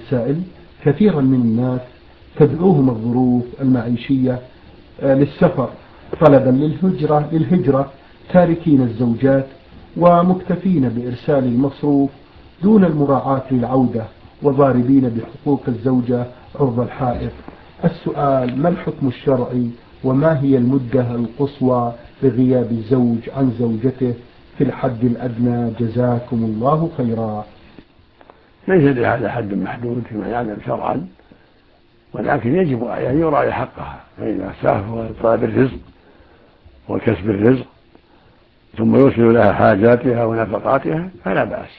السائل: كثيرا من الناس تدعوهم الظروف المعيشية للسفر طلبا للهجرة تاركين الزوجات ومكتفين بإرسال المصروف دون المراعاة للعودة، وضاربين بحقوق الزوجة عرض الحائط. السؤال: ما الحكم الشرعي وما هي المدة القصوى لغياب الزوج عن زوجته في الحد الأدنى؟ جزاكم الله خيرا. ليس لهذا حد محدود فيما يعلم شرعا، ولكن يجب أن يراعي حقها، فإذا سافر طلب الرزق وكسب الرزق ثم يوصل لها حاجاتها ونفقاتها فلا بأس.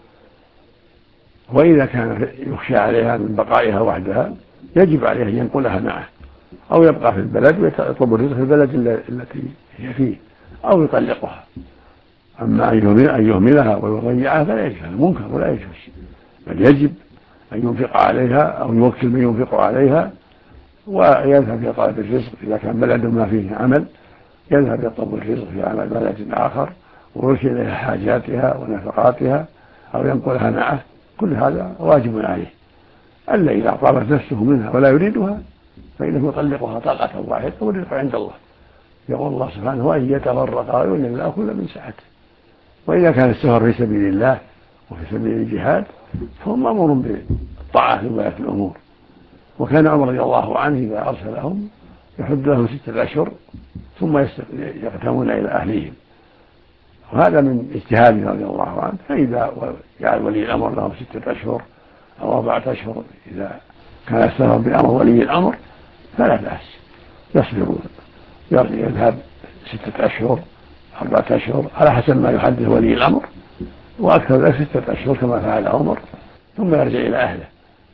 وإذا كان يخشى عليها من بقائها وحدها يجب عليه أن ينقلها معه، أو يبقى في البلد ويطلب الرزق في البلد التي هي فيه، أو يطلقها. أما أن يهملها ويضيعها فلا يجوز، منكر ولا يجوز، بل يجب أن ينفق عليها أو يوكل من ينفق عليها ويذهب في طلب الرزق. إذا كان بلد ما فيه عمل يذهب يطلب الرزق في عمل بلد آخر ويوصل إليها حاجاتها ونفقاتها، أو ينقلها معه. كل هذا واجب عليه. ألا إذا طابت نفسه منها ولا يريدها فإنه يطلقها طلقة واحدة والرزق عند الله. يقول الله سبحانه: وإن يتفرقا يغني الله كل من سعته. وإذا كان السفر في سبيل الله وفي سبيل الجهاد فهو مأمور بالطاعة في ولاة الأمور. وكان عمر رضي الله عنه إذا أرسلهم يحد لهم 6 أشهر ثم يقدمون إلى أهليهم، وهذا من اجتهاده رضي الله عنه. فإذا جعل ولي الأمر لهم 6 أشهر أو 4 أشهر إذا كان السفر بأمر ولي الأمر فلا بأس، يصبر، يذهب 6 أشهر 4 أشهر على حسب ما يحدث ولي الأمر، وأكثر ذلك 6 أشهر كما فعل عمر، ثم يرجع إلى أهله.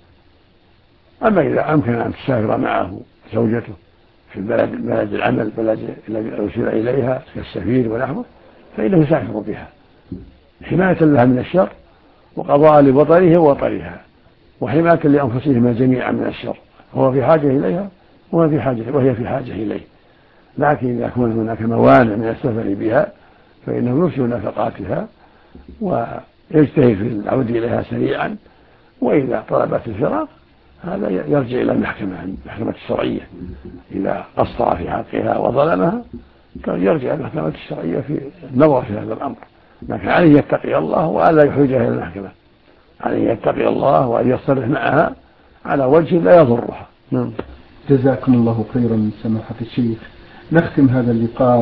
أما إذا أمكن أن تسافر معه زوجته في بلد العمل، البلد الذي أرسل إليها كالسفير ونحوه، فإنه يسافر بها حماية لها من الشر وقضاء لبطره ووطرها، وحماية لأنفسهما جميعا من الشر. هو في حاجة إليها وهي في حاجة إليه. لكن إذا كان هناك موانع من السفر بها فإنه يرسل نفقاتها ويجتهد في العود إليها سريعا. وإذا طلبت الفراق هذا يرجع إلى المحكمة الشرعية. إذا قصر في حقها وظلمها يرجع إلى المحكمة الشرعية في النظر في هذا الأمر. لكن عليه يتقي الله وألا يحوجها إلى المحكمة، عليه يتقي الله وأن يصرح معها على وجه لا يضرها. جزاكم الله خيرا سماحة الشيخ. نختم هذا اللقاء